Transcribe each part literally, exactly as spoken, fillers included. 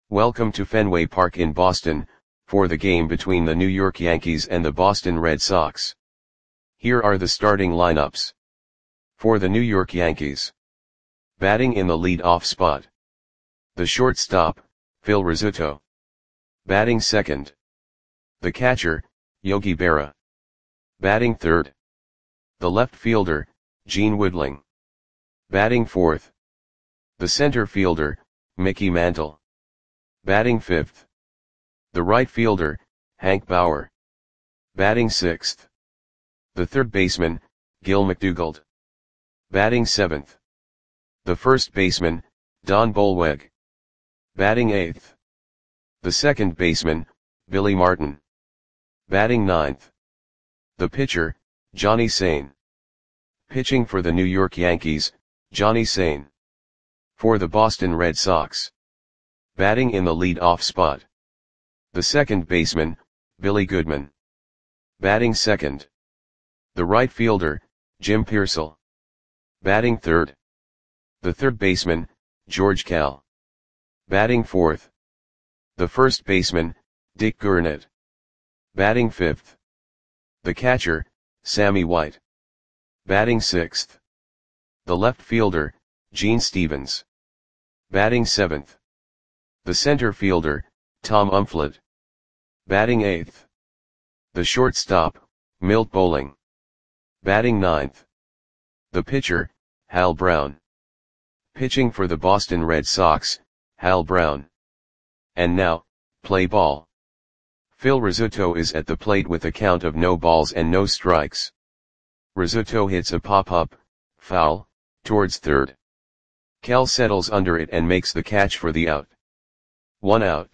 Welcome to Fenway Park in Boston, for the game between the New York Yankees and the Boston Red Sox. Here are the starting lineups. For the New York Yankees. Batting in the lead-off spot. The shortstop, Phil Rizzuto. Batting second. The catcher, Yogi Berra. Batting third. The left fielder, Gene Woodling. Batting fourth. The center fielder, Mickey Mantle. Batting fifth. The right fielder, Hank Bauer. Batting sixth. The third baseman, Gil McDougald. Batting seventh. The first baseman, Don Bolweg. Batting eighth. The second baseman, Billy Martin. Batting ninth. The pitcher, Johnny Sain. Pitching for the New York Yankees, Johnny Sain. For the Boston Red Sox. Batting in the lead-off spot. The second baseman, Billy Goodman. Batting second. The right fielder, Jim Piersall. Batting third. The third baseman, George Kell. Batting fourth. The first baseman, Dick Gurnett. Batting fifth. The catcher, Sammy White. Batting sixth. The left fielder, Gene Stevens. Batting seventh. The center fielder, Tom Umflett. Batting eighth. The shortstop, Milt Bowling. Batting ninth. The pitcher, Hal Brown. Pitching for the Boston Red Sox, Hal Brown. And now, play ball. Phil Rizzuto is at the plate with a count of no balls and no strikes. Rizzuto hits a pop-up, foul, towards third. Kell settles under it and makes the catch for the out. One out.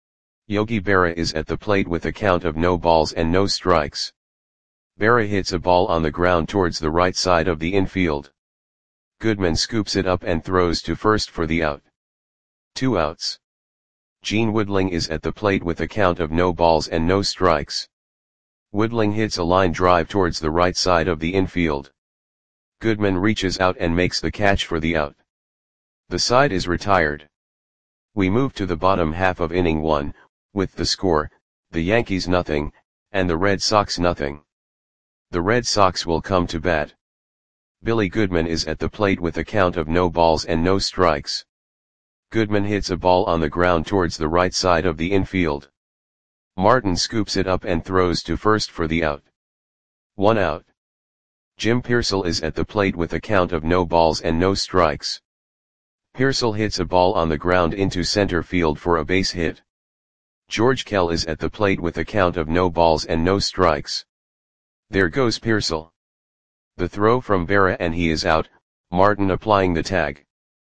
Yogi Berra is at the plate with a count of no balls and no strikes. Berra hits a ball on the ground towards the right side of the infield. Goodman scoops it up and throws to first for the out. Two outs. Gene Woodling is at the plate with a count of no balls and no strikes. Woodling hits a line drive towards the right side of the infield. Goodman reaches out and makes the catch for the out. The side is retired. We move to the bottom half of inning one, with the score, the Yankees nothing, and the Red Sox nothing. The Red Sox will come to bat. Billy Goodman is at the plate with a count of no balls and no strikes. Goodman hits a ball on the ground towards the right side of the infield. Martin scoops it up and throws to first for the out. One out. Jim Piersall is at the plate with a count of no balls and no strikes. Piersall hits a ball on the ground into center field for a base hit. George Kell is at the plate with a count of no balls and no strikes. There goes Piersall. The throw from Berra and he is out, Martin applying the tag.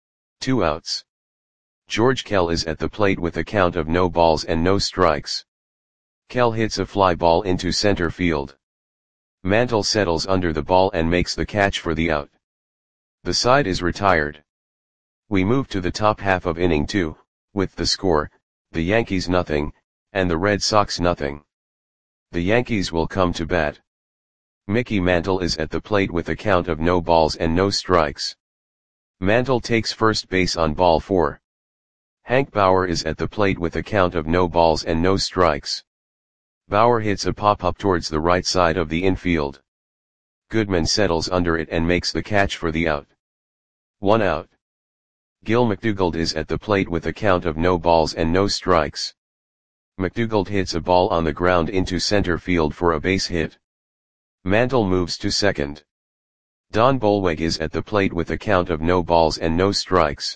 Two outs. George Kell is at the plate with a count of no balls and no strikes. Kell hits a fly ball into center field. Mantle settles under the ball and makes the catch for the out. The side is retired. We move to the top half of inning two, with the score, the Yankees nothing, and the Red Sox nothing. The Yankees will come to bat. Mickey Mantle is at the plate with a count of no balls and no strikes. Mantle takes first base on ball four. Hank Bauer is at the plate with a count of no balls and no strikes. Bauer hits a pop-up towards the right side of the infield. Goodman settles under it and makes the catch for the out. One out. Gil McDougald is at the plate with a count of no balls and no strikes. McDougald hits a ball on the ground into center field for a base hit. Mantle moves to second. Don Bolweg is at the plate with a count of no balls and no strikes.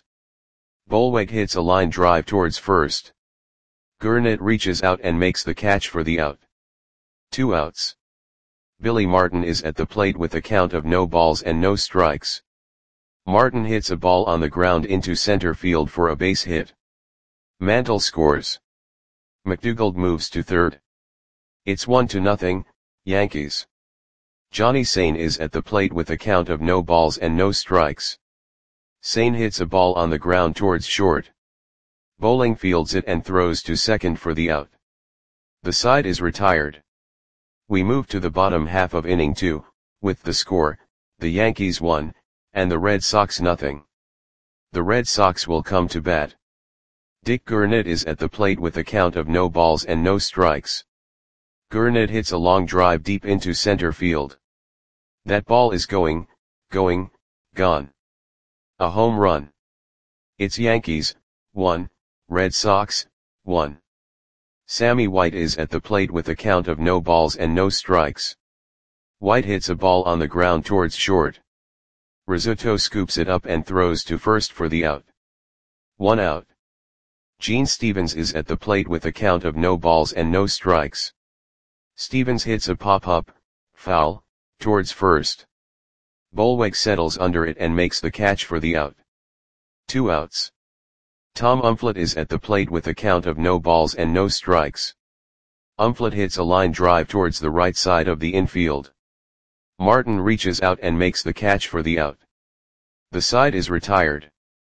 Bolweg hits a line drive towards first. Gurnett reaches out and makes the catch for the out. Two outs. Billy Martin is at the plate with a count of no balls and no strikes. Martin hits a ball on the ground into center field for a base hit. Mantle scores. McDougald moves to third. It's one to nothing, Yankees. Johnny Sain is at the plate with a count of no balls and no strikes. Sain hits a ball on the ground towards short. Bowling fields it and throws to second for the out. The side is retired. We move to the bottom half of inning two, with the score, the Yankees one, and the Red Sox nothing. The Red Sox will come to bat. Dick Gurnett is at the plate with a count of no balls and no strikes. Gurnett hits a long drive deep into center field. That ball is going, going, gone. A home run. It's Yankees, one, Red Sox, one. Sammy White is at the plate with a count of no balls and no strikes. White hits a ball on the ground towards short. Rizzuto scoops it up and throws to first for the out. One out. Gene Stevens is at the plate with a count of no balls and no strikes. Stevens hits a pop-up, foul, towards first. Bolweg settles under it and makes the catch for the out. Two outs. Tom Umflett is at the plate with a count of no balls and no strikes. Umflett hits a line drive towards the right side of the infield. Martin reaches out and makes the catch for the out. The side is retired.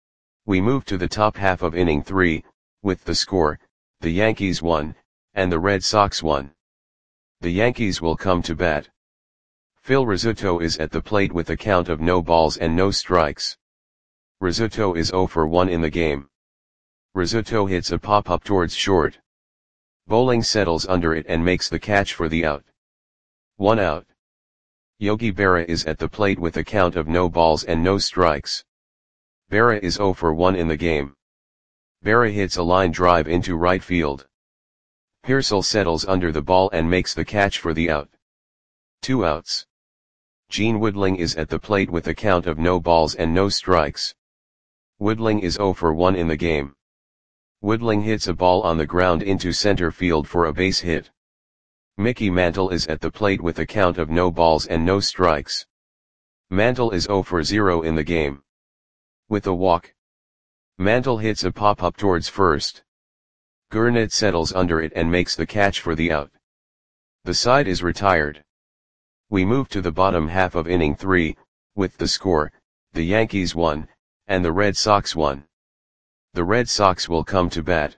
We move to the top half of inning three, with the score, the Yankees won, and the Red Sox won. The Yankees will come to bat. Phil Rizzuto is at the plate with a count of no balls and no strikes. Rizzuto is zero for one in the game. Rizzuto hits a pop-up towards short. Bowling settles under it and makes the catch for the out. One out. Yogi Berra is at the plate with a count of no balls and no strikes. Berra is zero for one in the game. Berra hits a line drive into right field. Pearsall settles under the ball and makes the catch for the out. Two outs. Gene Woodling is at the plate with a count of no balls and no strikes. Woodling is zero for one in the game. Woodling hits a ball on the ground into center field for a base hit. Mickey Mantle is at the plate with a count of no balls and no strikes. Mantle is zero for zero in the game. With a walk. Mantle hits a pop-up towards first. Gurnett settles under it and makes the catch for the out. The side is retired. We move to the bottom half of inning three, with the score, the Yankees won, and the Red Sox won. The Red Sox will come to bat.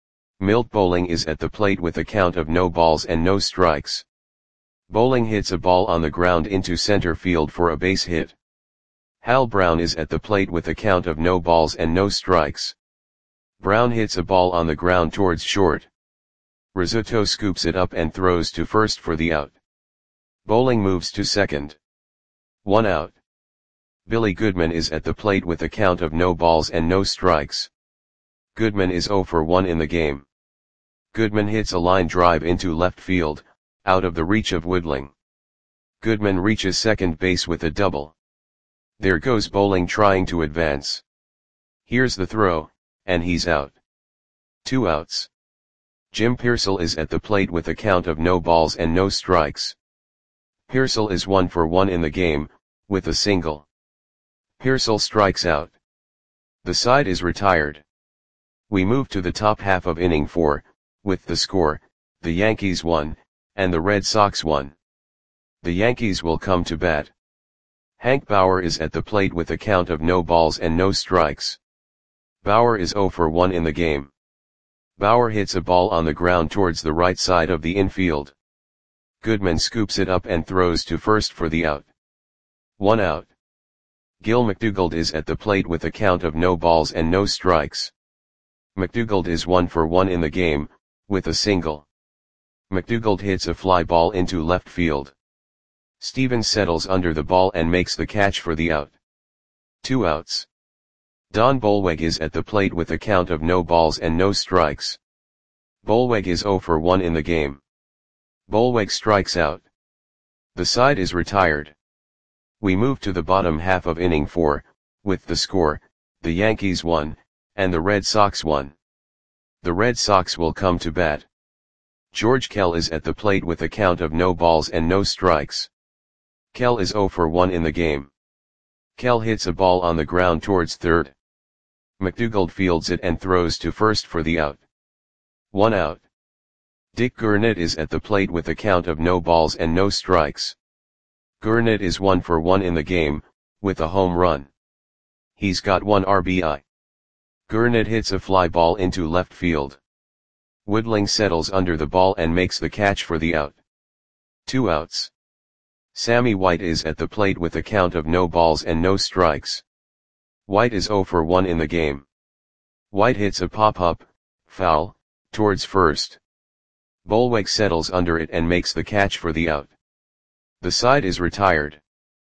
Milt Bowling is at the plate with a count of no balls and no strikes. Bowling hits a ball on the ground into center field for a base hit. Hal Brown is at the plate with a count of no balls and no strikes. Brown hits a ball on the ground towards short. Rizzuto scoops it up and throws to first for the out. Bowling moves to second. One out. Billy Goodman is at the plate with a count of no balls and no strikes. Goodman is zero for one in the game. Goodman hits a line drive into left field, out of the reach of Woodling. Goodman reaches second base with a double. There goes Bowling trying to advance. Here's the throw, and he's out. Two outs. Jim Pearsall is at the plate with a count of no balls and no strikes. Pearsall is one for one in the game, with a single. Pearsall strikes out. The side is retired. We move to the top half of inning four, with the score, the Yankees won, and the Red Sox won. The Yankees will come to bat. Hank Bauer is at the plate with a count of no balls and no strikes. Bauer is zero for one in the game. Bauer hits a ball on the ground towards the right side of the infield. Goodman scoops it up and throws to first for the out. One out. Gil McDougald is at the plate with a count of no balls and no strikes. McDougald is one for one in the game, with a single. McDougald hits a fly ball into left field. Stevens settles under the ball and makes the catch for the out. Two outs. Don Bolweg is at the plate with a count of no balls and no strikes. Bolweg is zero for one in the game. Bolweg strikes out. The side is retired. We move to the bottom half of inning four, with the score, the Yankees won, and the Red Sox won. The Red Sox will come to bat. George Kell is at the plate with a count of no balls and no strikes. Kell is zero for one in the game. Kell hits a ball on the ground towards third. McDougald fields it and throws to first for the out. One out. Dick Gurnett is at the plate with a count of no balls and no strikes. Gurnett is one for one in the game, with a home run. He's got one R B I. Gurnett hits a fly ball into left field. Woodling settles under the ball and makes the catch for the out. Two outs. Sammy White is at the plate with a count of no balls and no strikes. White is zero for one in the game. White hits a pop-up, foul, towards first. Bolweg settles under it and makes the catch for the out. The side is retired.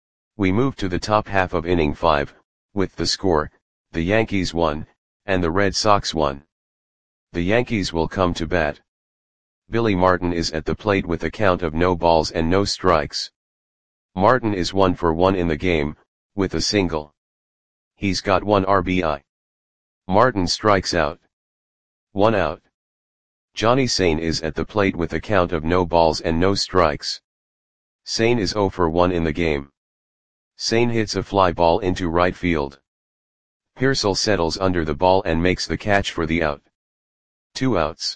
We move to the top half of inning five, with the score, the Yankees one, and the Red Sox one. The Yankees will come to bat. Billy Martin is at the plate with a count of no balls and no strikes. Martin is one for one in the game, with a single. He's got one R B I. Martin strikes out. One out. Johnny Sain is at the plate with a count of no balls and no strikes. Sain is zero for one in the game. Sain hits a fly ball into right field. Pearsall settles under the ball and makes the catch for the out. Two outs.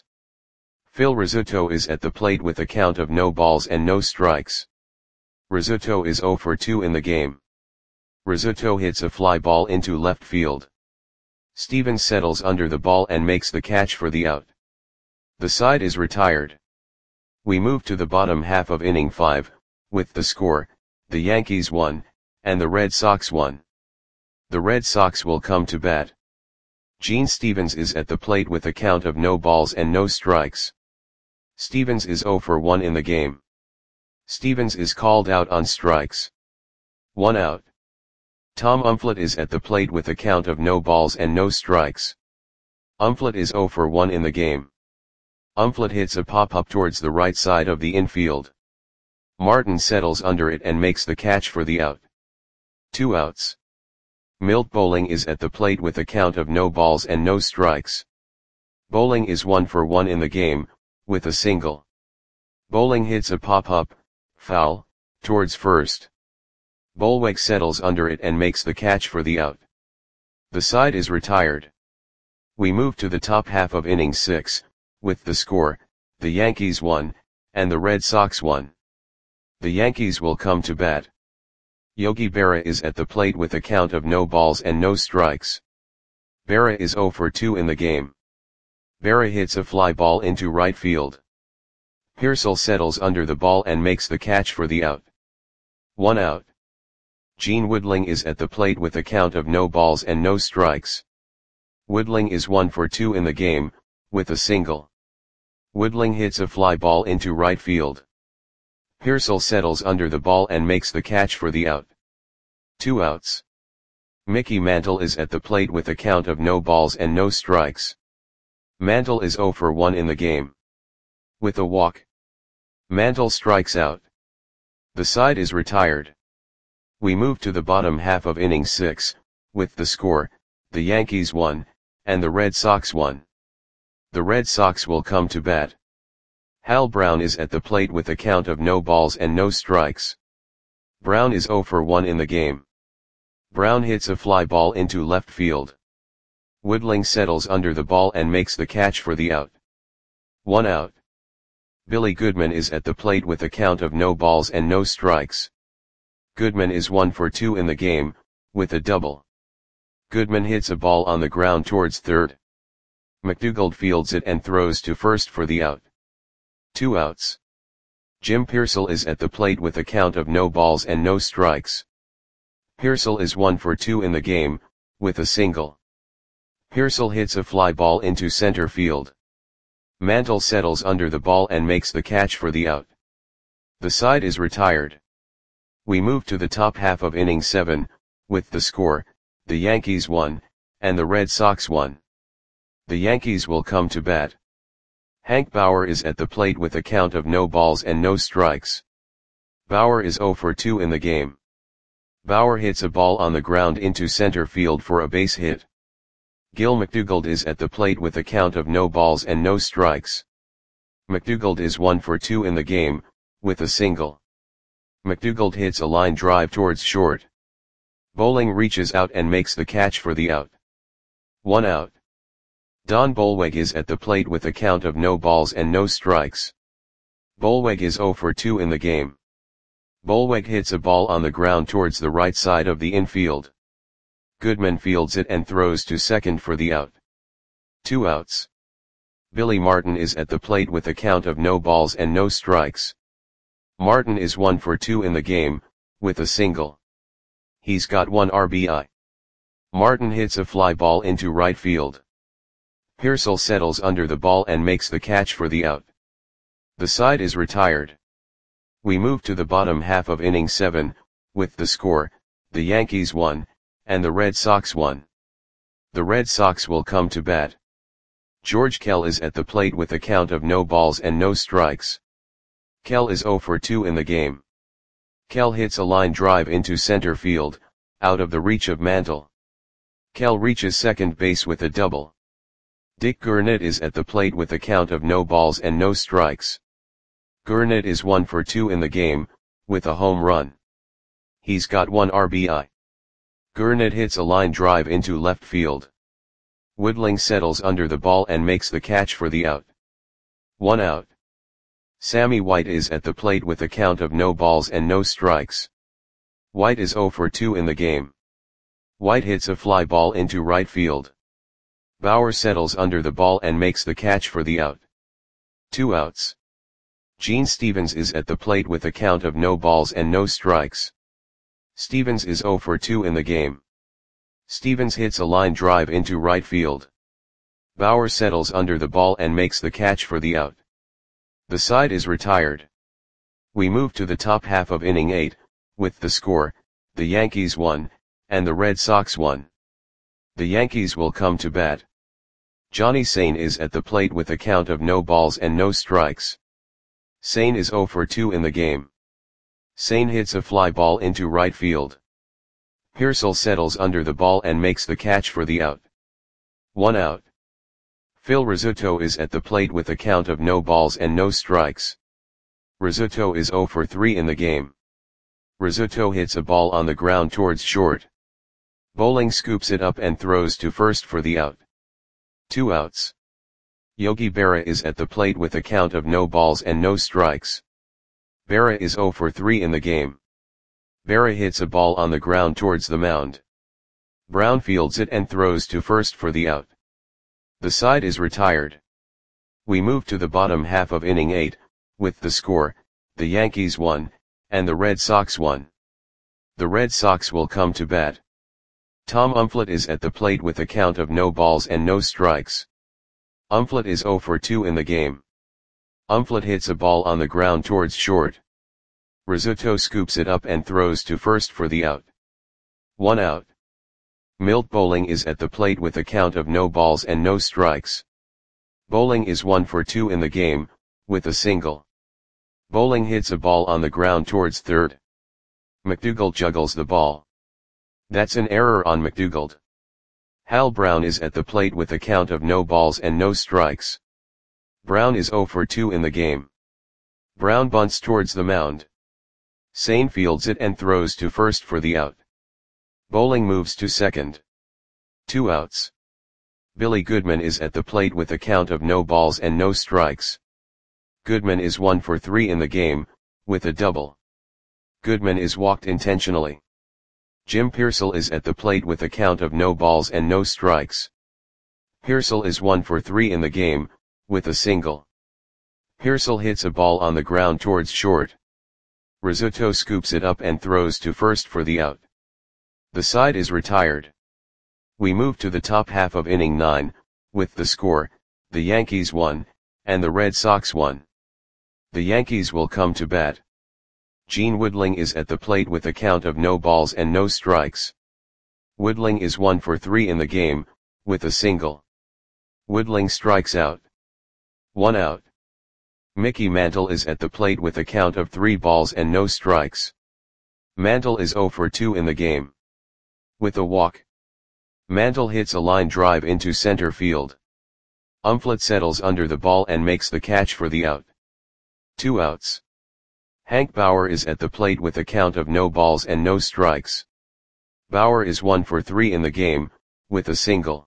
Phil Rizzuto is at the plate with a count of no balls and no strikes. Rizzuto is zero for two in the game. Rizzuto hits a fly ball into left field. Stevens settles under the ball and makes the catch for the out. The side is retired. We move to the bottom half of inning five, with the score, the Yankees one, and the Red Sox one. The Red Sox will come to bat. Gene Stevens is at the plate with a count of no balls and no strikes. Stevens is zero for one in the game. Stevens is called out on strikes. One out. Tom Umflett is at the plate with a count of no balls and no strikes. Umflett is zero for one in the game. Umflett hits a pop-up towards the right side of the infield. Martin settles under it and makes the catch for the out. Two outs. Milt Bowling is at the plate with a count of no balls and no strikes. Bowling is one for one in the game, with a single. Bowling hits a pop-up, foul, towards first. Bolweg settles under it and makes the catch for the out. The side is retired. We move to the top half of inning six, with the score, the Yankees one, and the Red Sox one. The Yankees will come to bat. Yogi Berra is at the plate with a count of no balls and no strikes. Berra is zero for two in the game. Berra hits a fly ball into right field. Pearsall settles under the ball and makes the catch for the out. One out. Gene Woodling is at the plate with a count of no balls and no strikes. Woodling is one for two in the game, with a single. Woodling hits a fly ball into right field. Pearsall settles under the ball and makes the catch for the out. Two outs. Mickey Mantle is at the plate with a count of no balls and no strikes. Mantle is zero for one in the game. With a walk. Mantle strikes out. The side is retired. We move to the bottom half of inning six, with the score, the Yankees one, and the Red Sox one. The Red Sox will come to bat. Hal Brown is at the plate with a count of no balls and no strikes. Brown is zero for one in the game. Brown hits a fly ball into left field. Woodling settles under the ball and makes the catch for the out. One out. Billy Goodman is at the plate with a count of no balls and no strikes. Goodman is one for two in the game, with a double. Goodman hits a ball on the ground towards third. McDougald fields it and throws to first for the out. Two outs. Jim Pearsall is at the plate with a count of no balls and no strikes. Pearsall is one for two in the game, with a single. Pearsall hits a fly ball into center field. Mantle settles under the ball and makes the catch for the out. The side is retired. We move to the top half of inning seven, with the score, the Yankees one, and the Red Sox one. The Yankees will come to bat. Hank Bauer is at the plate with a count of no balls and no strikes. Bauer is zero for two in the game. Bauer hits a ball on the ground into center field for a base hit. Gil McDougald is at the plate with a count of no balls and no strikes. McDougald is one for two in the game, with a single. McDougald hits a line drive towards short. Bowling reaches out and makes the catch for the out. One out. Don Bolweg is at the plate with a count of no balls and no strikes. Bolweg is zero for two in the game. Bolweg hits a ball on the ground towards the right side of the infield. Goodman fields it and throws to second for the out. Two outs. Billy Martin is at the plate with a count of no balls and no strikes. Martin is one for two in the game, with a single. He's got one R B I. Martin hits a fly ball into right field. Pearsall settles under the ball and makes the catch for the out. The side is retired. We move to the bottom half of inning seven, with the score, the Yankees one, and the Red Sox one. The Red Sox will come to bat. George Kell is at the plate with a count of no balls and no strikes. Kell is oh for two in the game. Kell hits a line drive into center field, out of the reach of Mantle. Kell reaches second base with a double. Dick Gurnett is at the plate with a count of no balls and no strikes. Gurnett is one for two in the game, with a home run. He's got one R B I. Gurnett hits a line drive into left field. Woodling settles under the ball and makes the catch for the out. One out. Sammy White is at the plate with a count of no balls and no strikes. White is oh for two in the game. White hits a fly ball into right field. Bauer settles under the ball and makes the catch for the out. Two outs. Gene Stevens is at the plate with a count of no balls and no strikes. Stevens is oh for two in the game. Stevens hits a line drive into right field. Bauer settles under the ball and makes the catch for the out. The side is retired. We move to the top half of inning eight, with the score, the Yankees one, and the Red Sox one. The Yankees will come to bat. Johnny Sain is at the plate with a count of no balls and no strikes. Sain is oh for two in the game. Sain hits a fly ball into right field. Pearsall settles under the ball and makes the catch for the out. One out. Phil Rizzuto is at the plate with a count of no balls and no strikes. Rizzuto is oh for three in the game. Rizzuto hits a ball on the ground towards short. Bowling scoops it up and throws to first for the out. Two outs. Yogi Berra is at the plate with a count of no balls and no strikes. Berra is oh for three in the game. Berra hits a ball on the ground towards the mound. Brown fields it and throws to first for the out. The side is retired. We move to the bottom half of inning eight, with the score, the Yankees one, and the Red Sox one. The Red Sox will come to bat. Tom Umflett is at the plate with a count of no balls and no strikes. Umflett is oh for two in the game. Umflett hits a ball on the ground towards short. Rizzuto scoops it up and throws to first for the out. One out. Milt Bowling is at the plate with a count of no balls and no strikes. Bowling is one for two in the game, with a single. Bowling hits a ball on the ground towards third. McDougald juggles the ball. That's an error on McDougald. Hal Brown is at the plate with a count of no balls and no strikes. Brown is oh for two in the game. Brown bunts towards the mound. Sain fields it and throws to first for the out. Bowling moves to second. Two outs. Billy Goodman is at the plate with a count of no balls and no strikes. Goodman is one for three in the game, with a double. Goodman is walked intentionally. Jim Pearsall is at the plate with a count of no balls and no strikes. Pearsall is one for three in the game, with a single. Pearsall hits a ball on the ground towards short. Rizzuto scoops it up and throws to first for the out. The side is retired. We move to the top half of inning nine, with the score, the Yankees one, and the Red Sox one. The Yankees will come to bat. Gene Woodling is at the plate with a count of no balls and no strikes. Woodling is one for three in the game, with a single. Woodling strikes out. One out. Mickey Mantle is at the plate with a count of three balls and no strikes. Mantle is oh for two in the game. With a walk. Mantle hits a line drive into center field. Umflett settles under the ball and makes the catch for the out. Two outs. Hank Bauer is at the plate with a count of no balls and no strikes. Bauer is one for three in the game, with a single.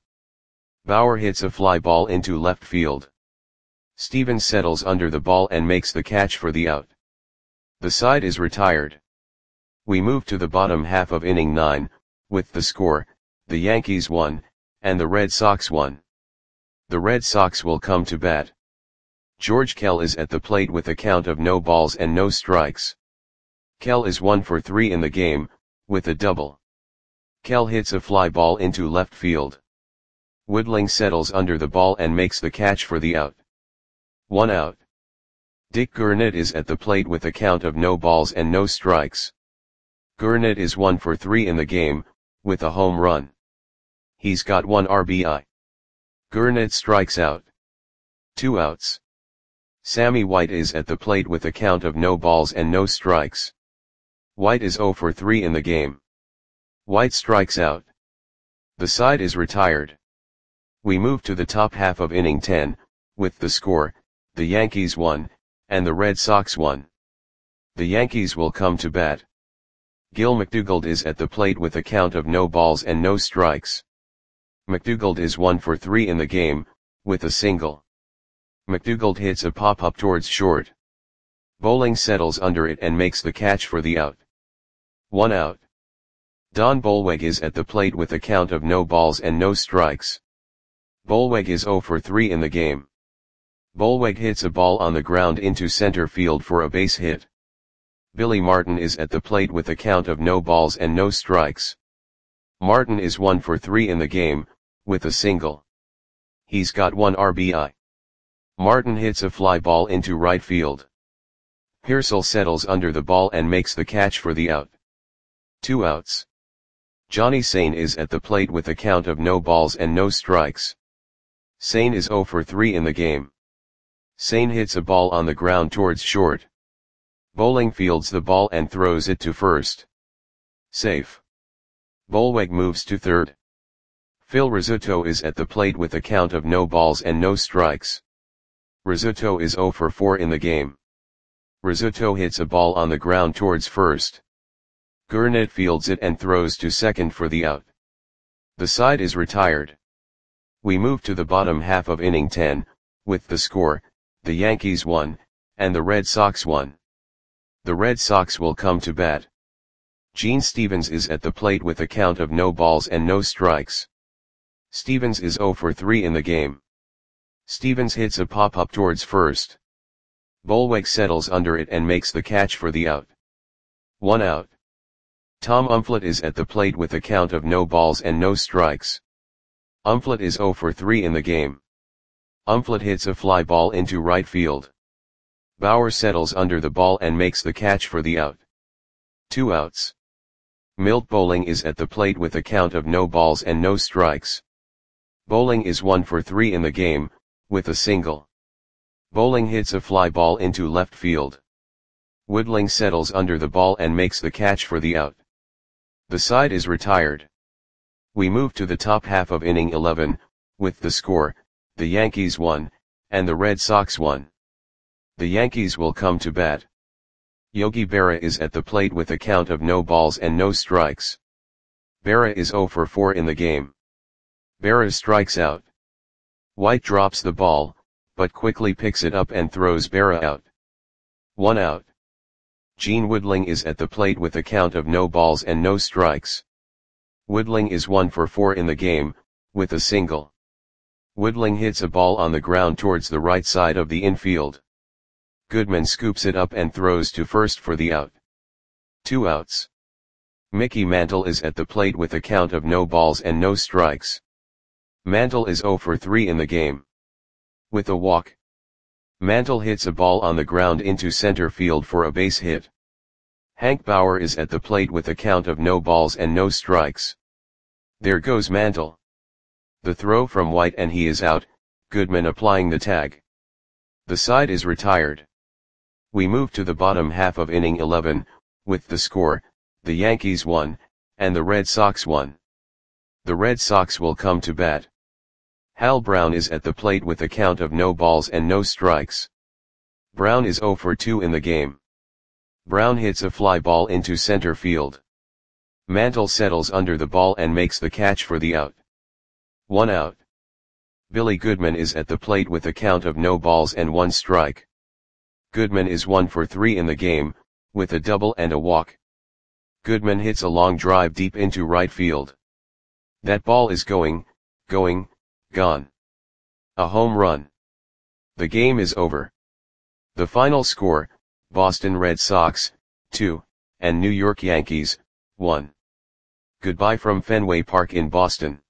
Bauer hits a fly ball into left field. Stevens settles under the ball and makes the catch for the out. The side is retired. We move to the bottom half of inning nine, with the score, the Yankees one, and the Red Sox one. The Red Sox will come to bat. George Kell is at the plate with a count of no balls and no strikes. Kell is one for three in the game, with a double. Kell hits a fly ball into left field. Woodling settles under the ball and makes the catch for the out. One out. Dick Gurnett is at the plate with a count of no balls and no strikes. Gurnett is one for three in the game, with a home run. He's got one R B I. Gurnett strikes out. Two outs. Sammy White is at the plate with a count of no balls and no strikes. White is zero for three in the game. White strikes out. The side is retired. We move to the top half of inning ten, with the score, the Yankees won, and the Red Sox won. The Yankees will come to bat. Gil McDougald is at the plate with a count of no balls and no strikes. McDougald is one for three in the game, with a single. McDougald hits a pop-up towards short. Bowling settles under it and makes the catch for the out. One out. Don Bolweg is at the plate with a count of no balls and no strikes. Bolweg is zero for three in the game. Bolweg hits a ball on the ground into center field for a base hit. Billy Martin is at the plate with a count of no balls and no strikes. Martin is one for three in the game, with a single. He's got one R B I. Martin hits a fly ball into right field. Pearsall settles under the ball and makes the catch for the out. Two outs. Johnny Sain is at the plate with a count of no balls and no strikes. Sain is zero for three in the game. Sain hits a ball on the ground towards short. Bowling fields the ball and throws it to first. Safe. Bolweg moves to third. Phil Rizzuto is at the plate with a count of no balls and no strikes. Rizzuto is zero for four in the game. Rizzuto hits a ball on the ground towards first. Gurnett fields it and throws to second for the out. The side is retired. We move to the bottom half of inning ten, with the score, the Yankees won, and the Red Sox won. The Red Sox will come to bat. Gene Stevens is at the plate with a count of no balls and no strikes. Stevens is zero for three in the game. Stevens hits a pop-up towards first. Bolweg settles under it and makes the catch for the out. One out. Tom Umflett is at the plate with a count of no balls and no strikes. Umflett is zero for three in the game. Umflett hits a fly ball into right field. Bauer settles under the ball and makes the catch for the out. Two outs. Milt Bowling is at the plate with a count of no balls and no strikes. Bowling is one for three in the game, with a single. Bowling hits a fly ball into left field. Woodling settles under the ball and makes the catch for the out. The side is retired. We move to the top half of inning eleven, with the score, the Yankees won, and the Red Sox won. The Yankees will come to bat. Yogi Berra is at the plate with a count of no balls and no strikes. Berra is zero for four in the game. Berra strikes out. White drops the ball, but quickly picks it up and throws Berra out. One out. Gene Woodling is at the plate with a count of no balls and no strikes. Woodling is one for four in the game, with a single. Woodling hits a ball on the ground towards the right side of the infield. Goodman scoops it up and throws to first for the out. Two outs. Mickey Mantle is at the plate with a count of no balls and no strikes. Mantle is zero for three in the game. With a walk. Mantle hits a ball on the ground into center field for a base hit. Hank Bauer is at the plate with a count of no balls and no strikes. There goes Mantle. The throw from White and he is out, Goodman applying the tag. The side is retired. We move to the bottom half of inning eleven, with the score, the Yankees won, and the Red Sox won. The Red Sox will come to bat. Hal Brown is at the plate with a count of no balls and no strikes. Brown is zero for two in the game. Brown hits a fly ball into center field. Mantle settles under the ball and makes the catch for the out. One out. Billy Goodman is at the plate with a count of no balls and one strike. Goodman is one for three in the game, with a double and a walk. Goodman hits a long drive deep into right field. That ball is going, going, gone. A home run. The game is over. The final score, Boston Red Sox, two, and New York Yankees, one. Goodbye from Fenway Park in Boston.